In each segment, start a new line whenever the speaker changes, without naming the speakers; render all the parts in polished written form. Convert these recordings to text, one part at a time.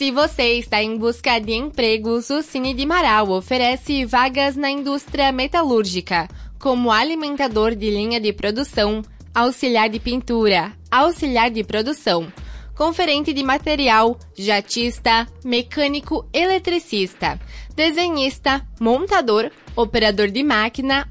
Se você está em busca de empregos, o Cine de Marau oferece vagas na indústria metalúrgica, como alimentador de linha de produção, auxiliar de pintura, auxiliar de produção, conferente de material, jatista, mecânico eletricista, desenhista, montador, operador de máquina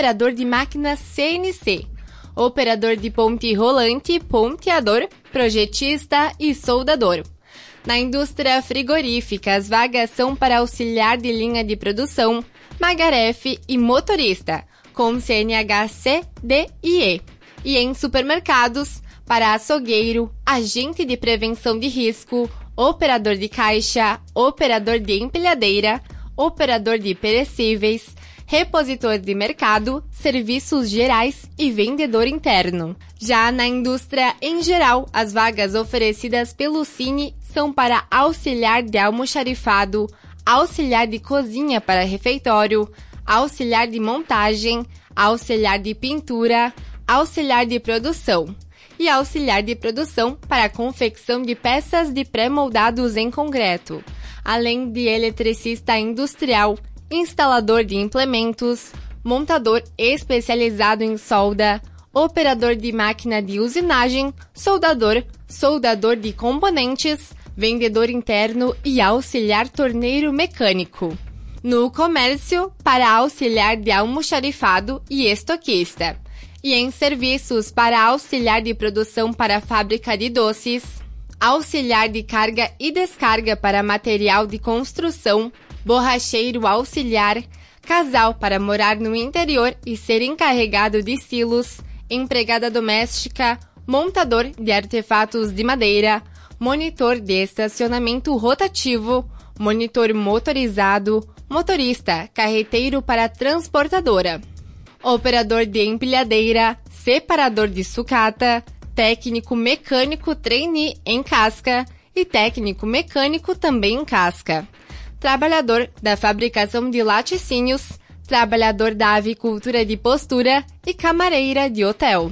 CNC, operador de ponte rolante, ponteador, projetista e soldador. Na indústria frigorífica, as vagas são para auxiliar de linha de produção, magarefe e motorista, com CNH C, D e E. E em supermercados, para açougueiro, agente de prevenção de risco, operador de caixa, operador de empilhadeira, operador de perecíveis, repositor de mercado, serviços gerais e vendedor interno. Já na indústria em geral, as vagas oferecidas pelo Cine são para auxiliar de almoxarifado, auxiliar de cozinha para refeitório, auxiliar de montagem, auxiliar de pintura, auxiliar de produção e auxiliar de produção para confecção de peças de pré-moldados em concreto, além de eletricista industrial, instalador de implementos, montador especializado em solda, operador de máquina de usinagem, soldador, soldador de componentes, vendedor interno e auxiliar torneiro mecânico. No comércio, para auxiliar de almoxarifado e estoquista. E em serviços, para auxiliar de produção para fábrica de doces, auxiliar de carga e descarga para material de construção, borracheiro auxiliar, casal para morar no interior e ser encarregado de silos, empregada doméstica, montador de artefatos de madeira, monitor de estacionamento rotativo, monitor motorizado, motorista, carreteiro para transportadora, operador de empilhadeira, separador de sucata, técnico mecânico trainee em casca e técnico mecânico também em casca, trabalhador da fabricação de laticínios, trabalhador da avicultura de postura e camareira de hotel.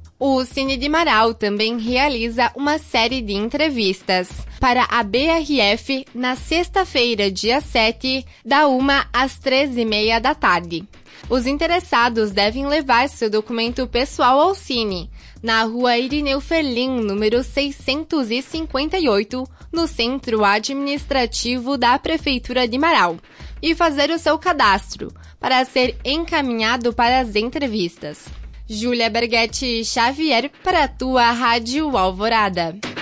O Cine de Marau também realiza uma série de entrevistas para a BRF na sexta-feira, dia 7, da 1 às 13h30 da tarde. Os interessados devem levar seu documento pessoal ao Cine, na rua Irineu Ferlin, número 658, no Centro Administrativo da Prefeitura de Marau, e fazer o seu cadastro, para ser encaminhado para as entrevistas. Júlia Berghetti Xavier para a tua Rádio Alvorada.